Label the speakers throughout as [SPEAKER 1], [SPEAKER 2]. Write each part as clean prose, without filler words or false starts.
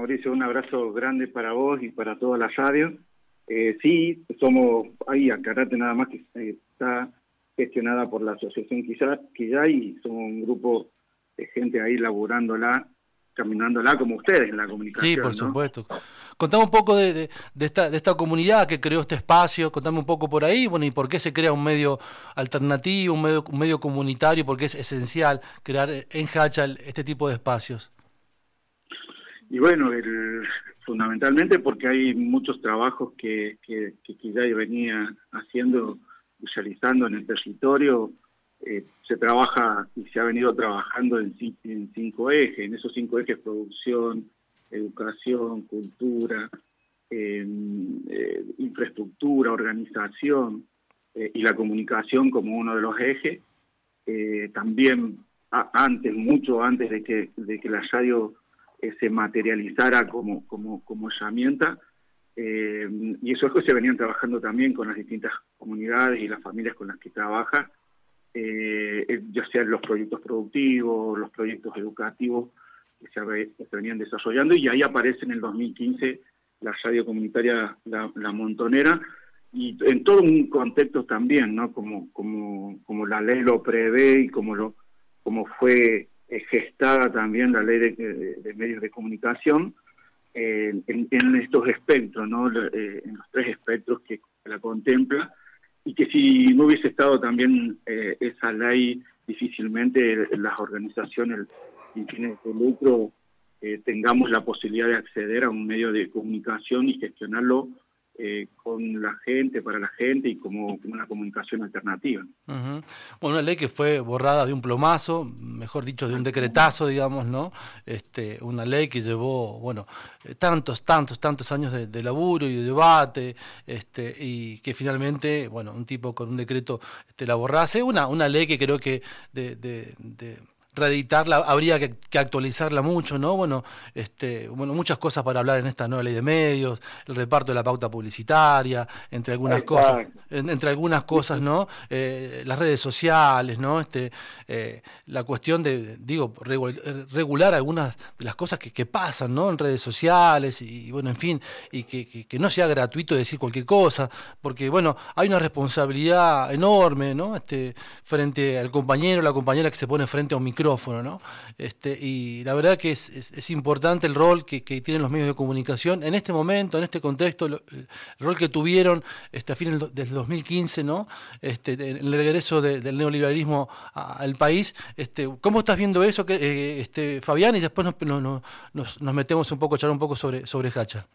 [SPEAKER 1] Mauricio, un abrazo grande para vos y para toda la radio. Sí, somos, ahí aclarate nada más que está gestionada por la Asociación Quillay y somos un grupo de gente ahí laburándola, caminándola como ustedes en la comunicación,
[SPEAKER 2] Sí, por
[SPEAKER 1] ¿no?
[SPEAKER 2] supuesto. Contame un poco de esta comunidad que creó este espacio, contame un poco por ahí, bueno, y por qué se crea un medio alternativo, un medio comunitario, porque es esencial crear en Hachal este tipo de espacios.
[SPEAKER 1] Y bueno, fundamentalmente porque hay muchos trabajos que Quillay venía haciendo, visualizando en el territorio. Se trabaja y se ha venido trabajando en 5 ejes. En esos 5 ejes: producción, educación, cultura, infraestructura, organización y la comunicación como uno de los ejes. También mucho antes de que la radio se materializara como herramienta, y esos ejes se venían trabajando también con las distintas comunidades y las familias con las que trabaja, ya sean los proyectos productivos, los proyectos educativos que se venían desarrollando, y ahí aparece en el 2015 la radio comunitaria La Montonera, y en todo un contexto también, ¿no? Como la ley lo prevé y como fue gestada también la ley de medios de comunicación, en estos espectros, ¿no? En los 3 espectros que la contempla, y que si no hubiese estado también esa ley, difícilmente las organizaciones sin fines de lucro tengamos la posibilidad de acceder a un medio de comunicación y gestionarlo con la gente, para la gente, y como una comunicación alternativa.
[SPEAKER 2] Uh-huh. Bueno, una ley que fue borrada de un plumazo, mejor dicho, de un decretazo, digamos, ¿no? Una ley que llevó, bueno, tantos años de laburo y de debate, y que finalmente, bueno, un tipo con un decreto la borrase. Una ley que creo que de reeditarla habría que actualizarla mucho, ¿no? Bueno, muchas cosas para hablar en esta nueva ley de medios, el reparto de la pauta publicitaria, entre algunas cosas, ¿no? Las redes sociales, ¿no? La cuestión de, regular algunas de las cosas que pasan, ¿no? En redes sociales y bueno, en fin, y que no sea gratuito decir cualquier cosa, porque bueno, hay una responsabilidad enorme, ¿no? Frente al compañero o la compañera que se pone frente a un micrófono, ¿no? Y la verdad que es importante el rol que tienen los medios de comunicación en este momento, en este contexto, el rol que tuvieron a fines del 2015, ¿no? En el regreso del neoliberalismo al país. ¿Cómo estás viendo eso, Fabián? Y después nos metemos un poco, a charlar un poco sobre Hachal.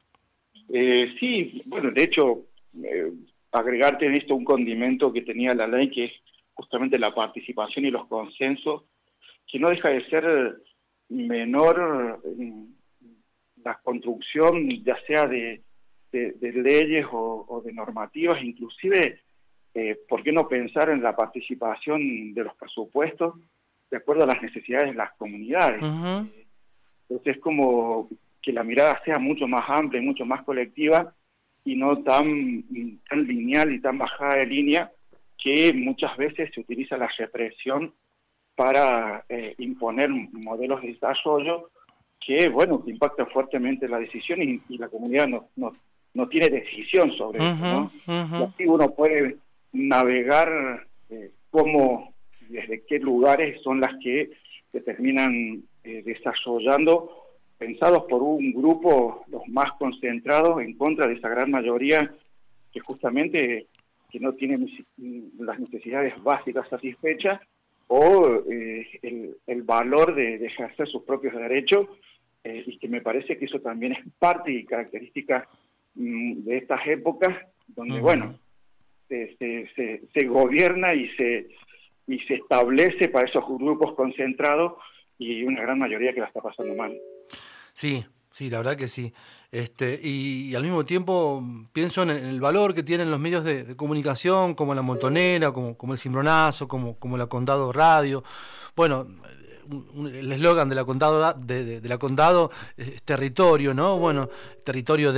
[SPEAKER 1] Sí, bueno, de hecho, agregarte en esto un condimento que tenía la ley, que es justamente la participación y los consensos, que no deja de ser menor la construcción, ya sea de leyes o de normativas, inclusive, ¿por qué no pensar en la participación de los presupuestos de acuerdo a las necesidades de las comunidades?
[SPEAKER 2] Uh-huh.
[SPEAKER 1] Entonces es como que la mirada sea mucho más amplia y mucho más colectiva, y no tan lineal y tan bajada de línea, que muchas veces se utiliza la represión para imponer modelos de desarrollo que, bueno, que impactan fuertemente la decisión, y la comunidad no tiene decisión sobre eso, ¿no?
[SPEAKER 2] Uh-huh.
[SPEAKER 1] Y así uno puede navegar desde qué lugares son las que se terminan desarrollando, pensados por un grupo, los más concentrados, en contra de esa gran mayoría que justamente que no tiene las necesidades básicas satisfechas, o el valor de ejercer sus propios derechos, y que me parece que eso también es parte y característica de estas épocas, donde, uh-huh, bueno, se gobierna y se establece para esos grupos concentrados, y una gran mayoría que la está pasando mal.
[SPEAKER 2] Sí, la verdad que sí. Y al mismo tiempo pienso en el valor que tienen los medios de comunicación, como La Montonera, como el Cimbronazo, como la Condado Radio. Bueno, el eslogan de la Condado, de la Condado es territorio, ¿no? Bueno, territorio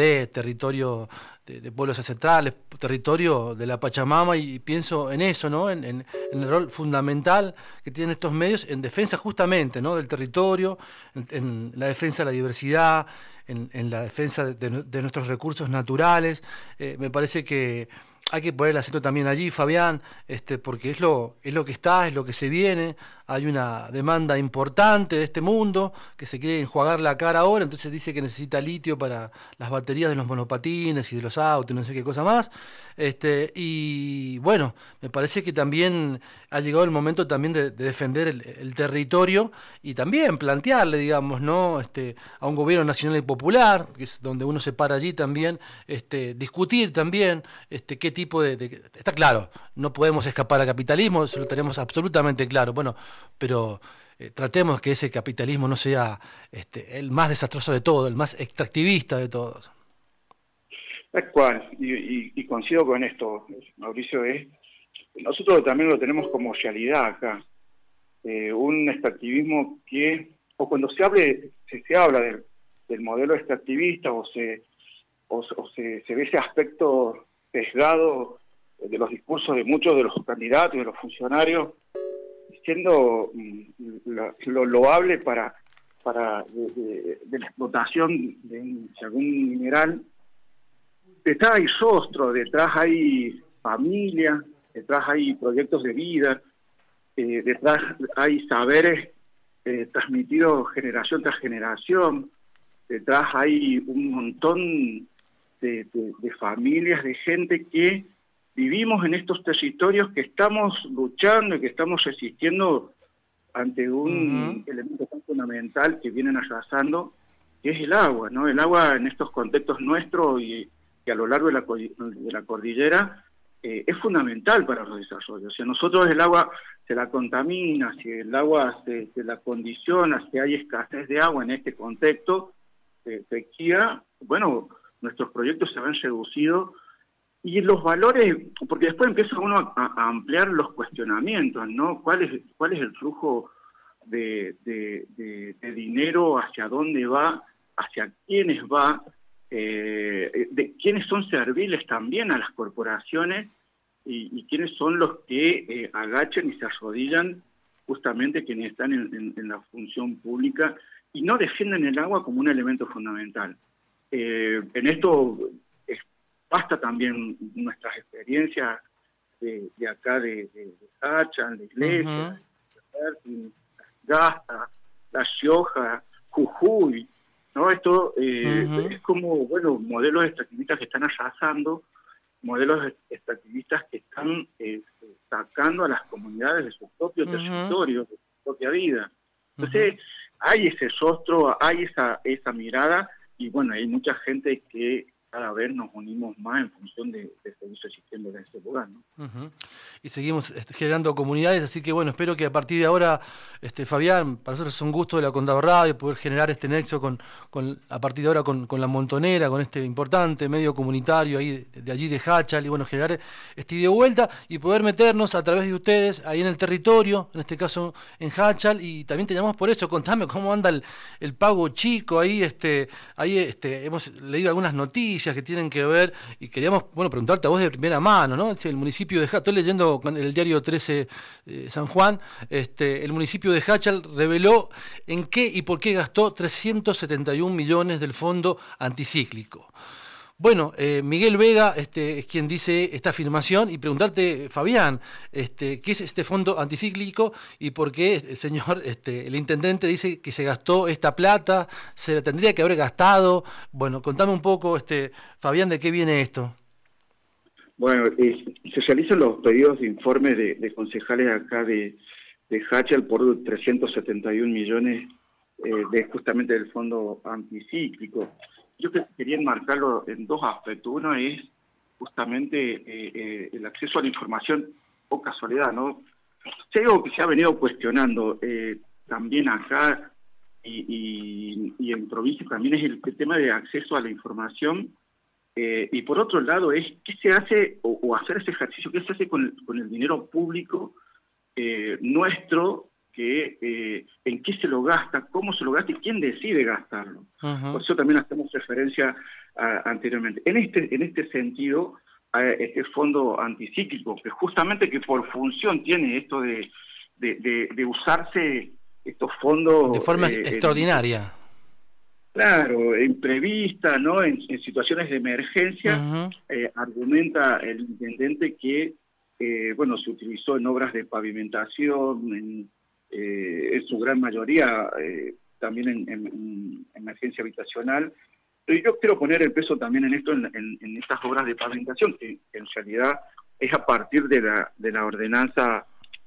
[SPEAKER 2] de pueblos ancestrales, territorio de la Pachamama, y pienso en eso, ¿no? En el rol fundamental que tienen estos medios en defensa justamente, ¿no? Del territorio, en la defensa de la diversidad, en la defensa de nuestros recursos naturales. Me parece que hay que poner el acento también allí, Fabián, porque es lo que está, es lo que se viene. Hay una demanda importante de este mundo que se quiere enjuagar la cara ahora, entonces dice que necesita litio para las baterías de los monopatines y de los autos, no sé qué cosa más. Y bueno, me parece que también ha llegado el momento también de defender el territorio y también plantearle, digamos, ¿no? A un gobierno nacional y popular, que es donde uno se para allí también, discutir también qué tipo Está claro, no podemos escapar al capitalismo, eso lo tenemos absolutamente claro, bueno, pero tratemos que ese capitalismo no sea el más desastroso de todos, el más extractivista de todos.
[SPEAKER 1] Tal cual, y coincido con esto, Mauricio, nosotros también lo tenemos como realidad acá, un extractivismo o cuando se habla del modelo extractivista o se ve ese aspecto sesgado de los discursos de muchos de los candidatos y de los funcionarios, siendo lo loable para de la explotación de algún mineral. Detrás hay rostro, detrás hay familia, detrás hay proyectos de vida, detrás hay saberes transmitidos generación tras generación, detrás hay un montón de familias, de gente que vivimos en estos territorios, que estamos luchando y que estamos resistiendo ante un elemento tan fundamental que vienen arrasando, que es el agua, ¿no? El agua en estos contextos nuestros y a lo largo de la cordillera es fundamental para los desarrollos. Si a nosotros el agua se la contamina, si el agua se la condiciona, si hay escasez de agua en este contexto de sequía, bueno, nuestros proyectos se ven reducidos y los valores, porque después empieza uno a ampliar los cuestionamientos, ¿no? ¿Cuál es el flujo de dinero, hacia dónde va, hacia quiénes va, de quiénes son serviles también a las corporaciones y quiénes son los que agachan y se arrodillan justamente quienes están en la función pública y no defienden el agua como un elemento fundamental. En esto basta también nuestras experiencias de acá de Hachal, de Iglesia, de Gasta, La Rioja, Jujuy, ¿no? Esto es como, bueno, modelos extractivistas que están arrasando, modelos extractivistas que están sacando a las comunidades de su propio territorio, de su propia vida. Entonces, hay ese rostro, hay esa mirada, y bueno, hay mucha gente que cada vez nos unimos más en función de seguir resistiendo en ese lugar, ¿no?
[SPEAKER 2] Y seguimos generando comunidades, así que bueno, espero que a partir de ahora, Fabián, para nosotros es un gusto de la Condado Radio poder generar este nexo a partir de ahora con La Montonera, con este importante medio comunitario ahí de allí de Hachal, y bueno, generar ida y vuelta y poder meternos a través de ustedes ahí en el territorio, en este caso en Hachal, y también te llamamos por eso, contame cómo anda el pago chico ahí, hemos leído algunas noticias que tienen que ver y queríamos, bueno, preguntarte a vos de primera mano, ¿no? El municipio de Hachal, estoy leyendo con el diario 13 San Juan, el municipio de Hachal reveló en qué y por qué gastó 371 millones del fondo anticíclico. Bueno, Miguel Vega es quien dice esta afirmación, y preguntarte, Fabián, ¿qué es este fondo anticíclico y por qué el señor, el intendente dice que se gastó esta plata, se la tendría que haber gastado? Bueno, contame un poco, Fabián, ¿de qué viene esto?
[SPEAKER 1] Bueno, se realizan los pedidos de informes de concejales acá de Hachal por 371 millones justamente del fondo anticíclico. Yo quería enmarcarlo en dos aspectos. Uno es justamente el acceso a la información, o casualidad, ¿no? Si hay algo que se ha venido cuestionando también acá y en provincia también es el tema de acceso a la información, y por otro lado es qué se hace, o hacer ese ejercicio, qué se hace con el dinero público nuestro, que en qué se lo gasta, cómo se lo gasta y quién decide gastarlo.
[SPEAKER 2] Uh-huh.
[SPEAKER 1] Por eso también hacemos referencia anteriormente. En este sentido, este fondo anticíclico, que justamente que por función tiene esto de usarse estos fondos
[SPEAKER 2] de forma extraordinaria.
[SPEAKER 1] Claro, imprevista, ¿no? En situaciones de emergencia,
[SPEAKER 2] Uh-huh.
[SPEAKER 1] Argumenta el intendente que, bueno, se utilizó en obras de pavimentación, en su gran mayoría, también en emergencia habitacional. Pero yo quiero poner el peso también en esto, en estas obras de pavimentación, que en realidad es a partir de la ordenanza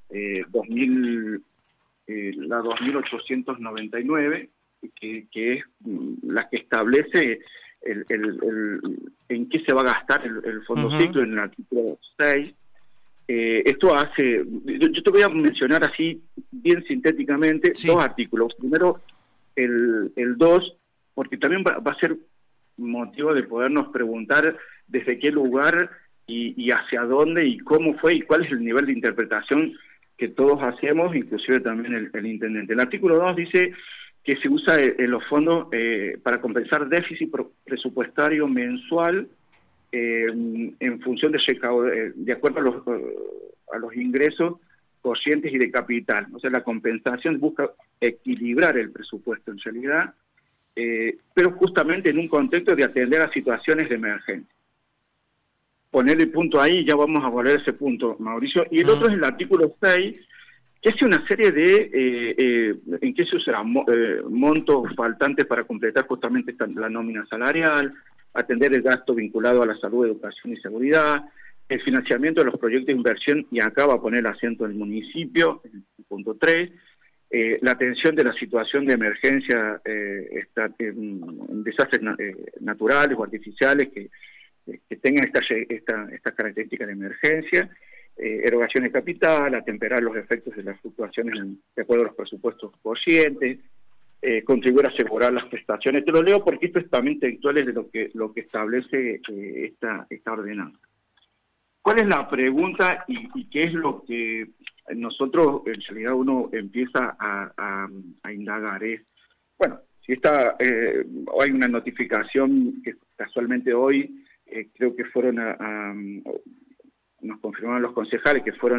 [SPEAKER 1] 2899, que es la que establece en qué se va a gastar el fondo
[SPEAKER 2] Uh-huh.
[SPEAKER 1] ciclo en el artículo 6. Esto hace, yo te voy a mencionar así bien sintéticamente,
[SPEAKER 2] sí,
[SPEAKER 1] 2 artículos. Primero, el 2, porque también va a ser motivo de podernos preguntar desde qué lugar y hacia dónde y cómo fue y cuál es el nivel de interpretación que todos hacemos, inclusive también el intendente. El artículo 2 dice que se usa los fondos para compensar déficit presupuestario mensual en función de acuerdo a los ingresos corrientes y de capital. O sea, la compensación busca equilibrar el presupuesto en realidad, pero justamente en un contexto de atender a situaciones de emergencia. Poner el punto ahí, ya vamos a volver a ese punto, Mauricio. Y el otro es el artículo 6, que hace una serie de, en qué se usa montos faltantes para completar justamente la nómina salarial, atender el gasto vinculado a la salud, educación y seguridad, el financiamiento de los proyectos de inversión, y acá va a poner el acento del municipio, en el punto 3, la atención de la situación de emergencia en desastres naturales o artificiales que tengan esta característica de emergencia, erogación de capital, atemperar los efectos de las fluctuaciones de acuerdo a los presupuestos corrientes, contribuir a asegurar las prestaciones. Te lo leo porque esto es también textuales de lo que establece esta ordenanza. ¿Cuál es la pregunta y qué es lo que nosotros, en realidad, uno empieza a indagar? Es, bueno, si hay una notificación que casualmente hoy, creo que fueron nos confirmaron los concejales que fueron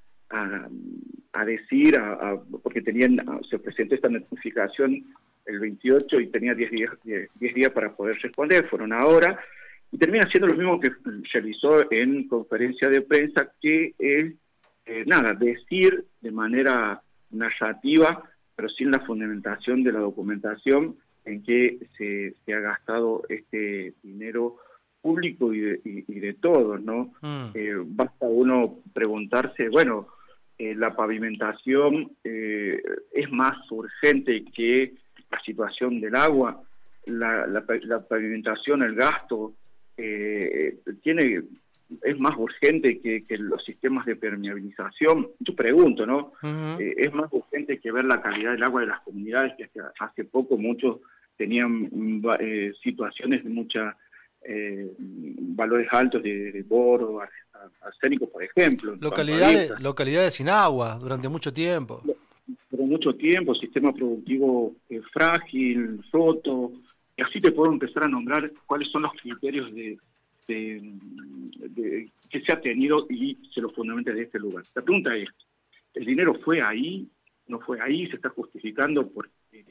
[SPEAKER 1] a decir, porque se presentó esta notificación el 28 y tenía 10 días para poder responder, fueron ahora, y termina siendo lo mismo que realizó en conferencia de prensa, que es, decir de manera narrativa, pero sin la fundamentación de la documentación en que se ha gastado este dinero público y de todos, ¿no? Basta uno preguntarse, bueno, la pavimentación es más urgente que la situación del agua, la pavimentación, el gasto, es más urgente que los sistemas de permeabilización. Yo pregunto, ¿no?
[SPEAKER 2] Uh-huh.
[SPEAKER 1] Es más urgente que ver la calidad del agua de las comunidades, que hace poco muchos tenían situaciones de mucha valores altos de boro, arsénico, por ejemplo.
[SPEAKER 2] Localidades sin agua durante mucho tiempo.
[SPEAKER 1] Por mucho tiempo, sistema productivo frágil, roto, y así te puedo empezar a nombrar cuáles son los criterios que se ha tenido y se los fundamenta de este lugar. La pregunta es, ¿el dinero fue ahí? ¿No fue ahí? ¿Se está justificando porque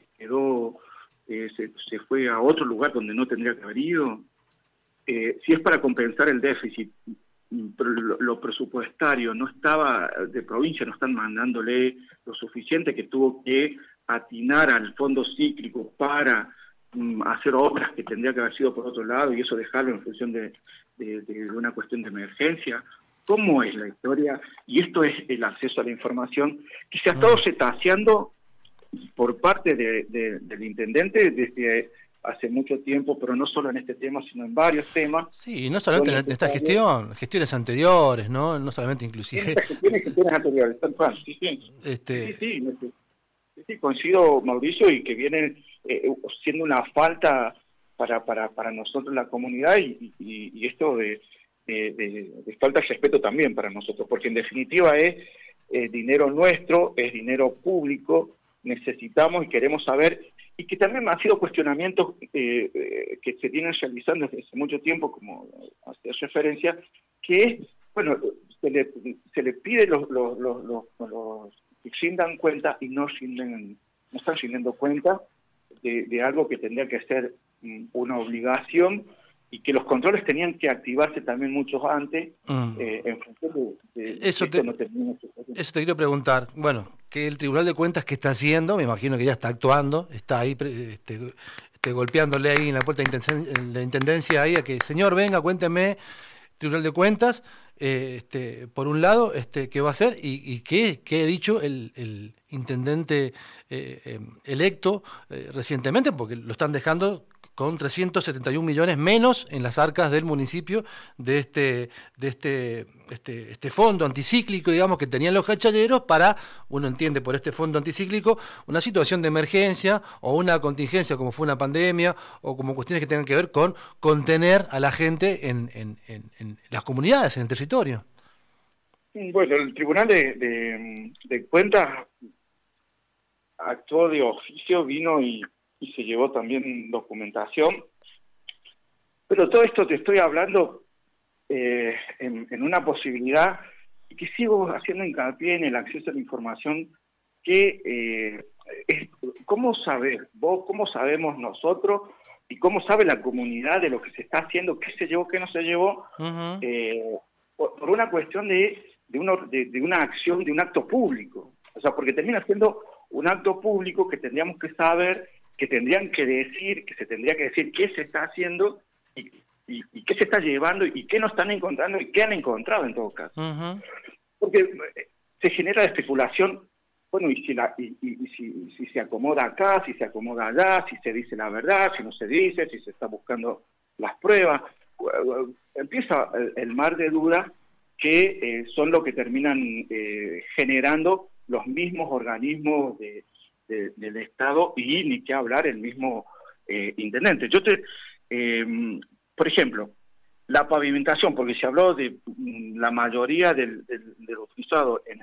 [SPEAKER 1] se fue a otro lugar donde no tendría que haber ido? Si es para compensar el déficit, pero lo presupuestario no estaba, de provincia no están mandándole lo suficiente, que tuvo que atinar al fondo cíclico para hacer obras que tendría que haber sido por otro lado y eso dejarlo en función de una cuestión de emergencia. ¿Cómo es la historia? Y esto es el acceso a la información que se ha estado cetaceando por parte del intendente desde hace mucho tiempo, pero no solo en este tema, sino en varios temas.
[SPEAKER 2] Sí, y no solamente en esta gestión, gestiones anteriores, ¿no? No solamente inclusive.
[SPEAKER 1] Gestiones anteriores, tal cual. Sí, coincido, Mauricio, y que viene siendo una falta para nosotros la comunidad y esto de falta de respeto también para nosotros, porque en definitiva es dinero nuestro, es dinero público, necesitamos y queremos saber, y que también han sido cuestionamientos que se vienen realizando desde hace mucho tiempo, como hace referencia, que es, bueno, se le pide los que rindan cuenta y no están rindiendo cuenta de algo que tendría que ser una obligación, y que los controles tenían que activarse también mucho antes, en función de
[SPEAKER 2] Eso
[SPEAKER 1] que esto
[SPEAKER 2] te,
[SPEAKER 1] no termine.
[SPEAKER 2] eso te quiero preguntar. Bueno, que el Tribunal de Cuentas, ¿qué está haciendo? Me imagino que ya está actuando, está ahí golpeándole ahí en la puerta de Intendencia ahí a que, señor, venga, cuénteme, Tribunal de Cuentas, por un lado, qué va a hacer y qué ha dicho el intendente electo recientemente, porque lo están dejando con 371 millones menos en las arcas del municipio de este fondo anticíclico, digamos, que tenían los cachalleros para, uno entiende por este fondo anticíclico, una situación de emergencia o una contingencia como fue una pandemia o como cuestiones que tengan que ver con contener a la gente en las comunidades, en el territorio.
[SPEAKER 1] Bueno, el Tribunal de Cuentas actuó de oficio, vino y se llevó también documentación, pero todo esto te estoy hablando en una posibilidad, y que sigo haciendo hincapié en el acceso a la información, que es cómo saber, vos, cómo sabemos nosotros, y cómo sabe la comunidad de lo que se está haciendo, qué se llevó, qué no se llevó, por una cuestión de una acción, de un acto público. O sea, porque termina siendo un acto público que tendríamos que saber, que tendrían que decir, que se tendría que decir qué se está haciendo y qué se está llevando y qué no están encontrando y qué han encontrado en todo caso. Porque se genera especulación, bueno, y si se acomoda acá, si se acomoda allá, si se dice la verdad, si no se dice, si se está buscando las pruebas. Empieza el mar de dudas que son lo que terminan generando los mismos organismos del Estado, y ni qué hablar el mismo intendente. Por ejemplo, la pavimentación, porque se habló de la mayoría del utilizado en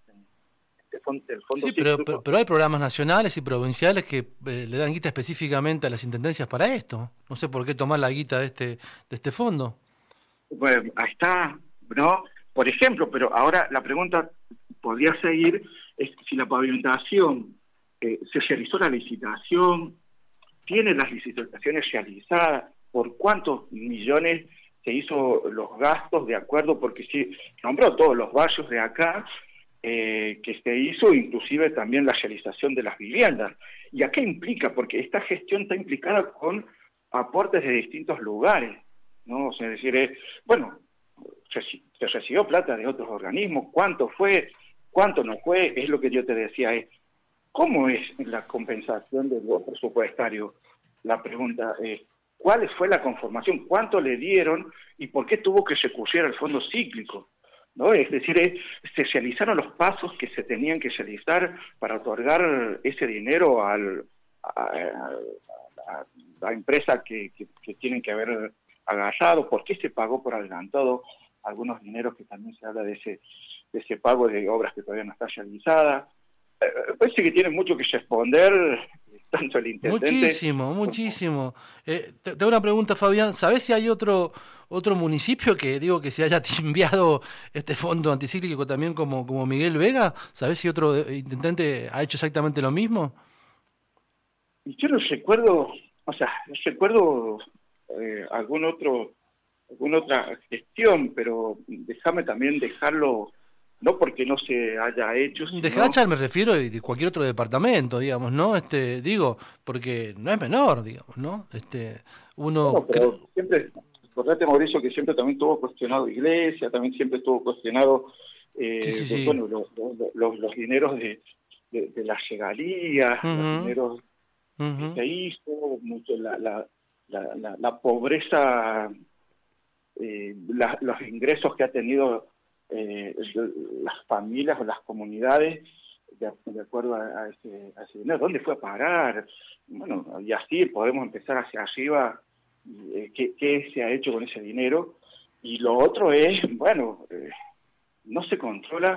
[SPEAKER 1] el fondo.
[SPEAKER 2] Sí, pero hay programas nacionales y provinciales que le dan guita específicamente a las intendencias para esto. No sé por qué tomar la guita de este fondo.
[SPEAKER 1] Bueno, ahí está, ¿no? Por ejemplo, pero ahora la pregunta podría seguir, es si la pavimentación se realizó la licitación, tiene las licitaciones realizadas, por cuántos millones se hizo los gastos, de acuerdo, porque sí, nombró todos los barrios de acá, que se hizo, inclusive también la realización de las viviendas. ¿Y a qué implica? Porque esta gestión está implicada con aportes de distintos lugares, ¿no? O sea, es decir, bueno, se recibió plata de otros organismos, ¿cuánto fue? ¿Cuánto no fue? Es lo que yo te decía, ¿cómo es la compensación del presupuestario? La pregunta es, ¿cuál fue la conformación? ¿Cuánto le dieron? ¿Y por qué tuvo que recurrir al fondo cíclico? ¿No? Es decir, se realizaron los pasos que se tenían que realizar para otorgar ese dinero a la empresa que tienen que haber agarrado. ¿Por qué se pagó por adelantado algunos dineros que también se habla de ese pago de obras que todavía no está realizada? Parece que tiene mucho que responder tanto el intendente.
[SPEAKER 2] Muchísimo. Te hago una pregunta, Fabián. ¿Sabés si hay otro municipio que se haya enviado este fondo anticíclico también como Miguel Vega? ¿Sabés si otro intendente ha hecho exactamente lo mismo?
[SPEAKER 1] Yo no recuerdo, alguna otra gestión, pero déjame también dejarlo. No porque no se haya hecho, sino...
[SPEAKER 2] De Hachal me refiero de cualquier otro departamento, digamos, ¿no? Porque no es menor, digamos, ¿no?
[SPEAKER 1] Bueno, pero siempre, acordate, Mauricio, que siempre también estuvo cuestionado Iglesia, también siempre estuvo cuestionado,
[SPEAKER 2] sí.
[SPEAKER 1] Bueno, los dineros de las regalías, los dineros que se hizo, mucho la pobreza, los ingresos que ha tenido las familias o las comunidades de acuerdo a ese dinero. ¿Dónde fue a parar? Bueno, y así podemos empezar hacia arriba, qué se ha hecho con ese dinero. Y lo otro es, bueno, no se controla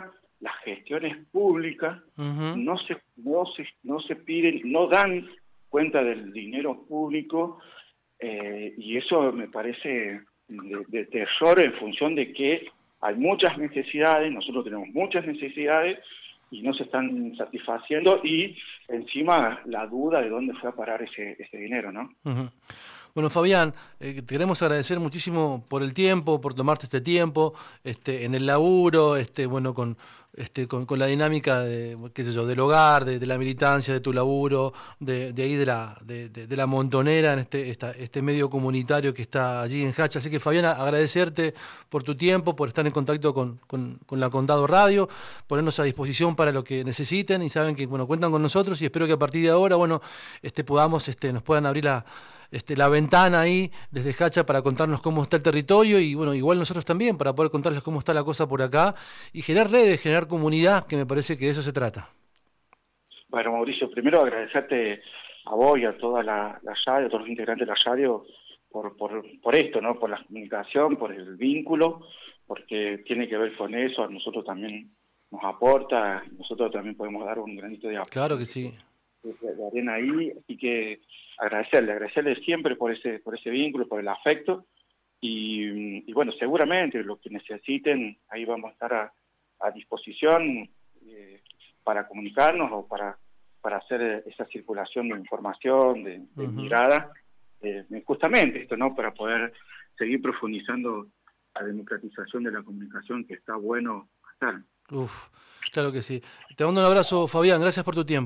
[SPEAKER 1] las gestiones públicas
[SPEAKER 2] Ujú.
[SPEAKER 1] no se piden, no dan cuenta del dinero público, y eso me parece de terror en función de que hay muchas necesidades, nosotros tenemos muchas necesidades y no se están satisfaciendo, y encima la duda de dónde fue a parar ese dinero, ¿no?
[SPEAKER 2] Ujú. Bueno, Fabián, te queremos agradecer muchísimo por el tiempo, por tomarte este tiempo, en el laburo, bueno, con la dinámica de, qué sé yo, del hogar, de la militancia, de tu laburo, de ahí de la Montonera, en este medio comunitario que está allí en Hacha. Así que, Fabián, agradecerte por tu tiempo, por estar en contacto con la Condado Radio, ponernos a disposición para lo que necesiten, y saben que, bueno, cuentan con nosotros, y espero que a partir de ahora, bueno, podamos, nos puedan abrir la ventana ahí desde Hacha para contarnos cómo está el territorio, y bueno, igual nosotros también para poder contarles cómo está la cosa por acá y generar redes, generar comunidad, que me parece que de eso se trata.
[SPEAKER 1] Bueno, Mauricio, primero agradecerte a vos y a toda la radio, a todos los integrantes de la radio por esto, ¿no? Por la comunicación, por el vínculo, porque tiene que ver con eso, a nosotros también nos aporta, nosotros también podemos dar un granito de
[SPEAKER 2] Claro que sí.
[SPEAKER 1] de arena ahí, así que agradecerle siempre por ese vínculo, por el afecto, y bueno, seguramente lo que necesiten, ahí vamos a estar a disposición, para comunicarnos o para hacer esa circulación de información, de mirada, justamente esto, ¿no? Para poder seguir profundizando la democratización de la comunicación, que está bueno hacer.
[SPEAKER 2] Uf, claro que sí. Te mando un abrazo, Fabián, gracias por tu tiempo.